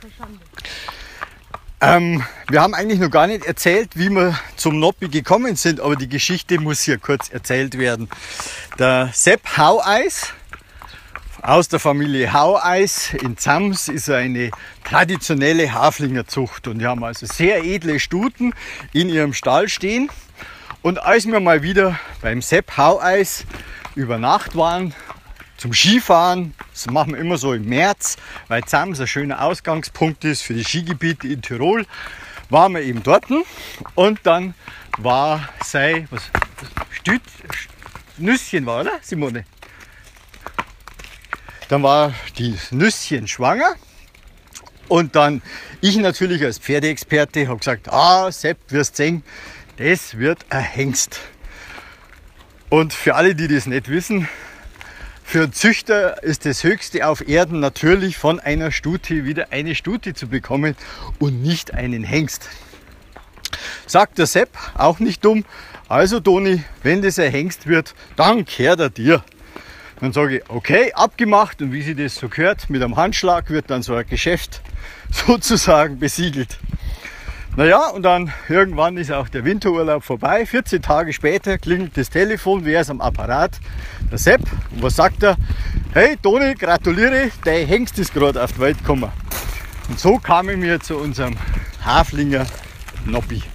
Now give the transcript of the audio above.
Wir haben eigentlich noch gar nicht erzählt, wie wir zum Noppi gekommen sind, aber die Geschichte muss hier kurz erzählt werden. Der Sepp Haueis aus der Familie Haueis in Zams ist eine traditionelle Haflingerzucht und die haben also sehr edle Stuten in ihrem Stall stehen. Und als wir mal wieder beim Sepp Haueis über Nacht waren, zum Skifahren, das machen wir immer so im März, weil Zams ein schöner Ausgangspunkt ist für die Skigebiete in Tirol, waren wir eben dort und dann war sein Nüsschen, war, oder Simone? Dann war die Nüsschen schwanger und dann ich natürlich als Pferdeexperte habe gesagt, Sepp, wirst sehen, das wird ein Hengst. Und für alle, die das nicht wissen, für einen Züchter ist das Höchste auf Erden natürlich von einer Stute wieder eine Stute zu bekommen und nicht einen Hengst. Sagt der Sepp, auch nicht dumm, also Toni, wenn das ein Hengst wird, dann gehört er dir. Dann sage ich, okay, abgemacht und wie sie das so gehört, mit einem Handschlag wird dann so ein Geschäft sozusagen besiegelt. Naja, und dann irgendwann ist auch der Winterurlaub vorbei. 14 Tage später klingelt das Telefon, wer ist am Apparat? Der Sepp. Und was sagt er? Hey Toni, gratuliere, dein Hengst ist gerade auf die Welt gekommen. Und so kamen wir zu unserem Haflinger Noppi.